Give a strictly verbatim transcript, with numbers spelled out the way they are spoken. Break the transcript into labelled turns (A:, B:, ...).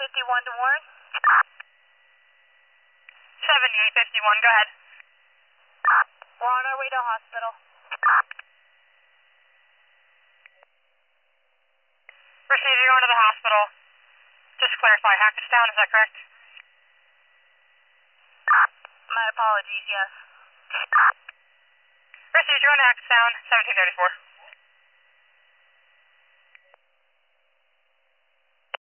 A: fifty-one to Warren.
B: seventy-eight fifty-one, go ahead.
A: We're on our way to hospital.
B: Proceed, you're going to the hospital. Just to clarify, Hackettstown, is that correct?
A: My apologies, yes.
B: Proceed, you're going to Hackettstown, seventeen thirty-four.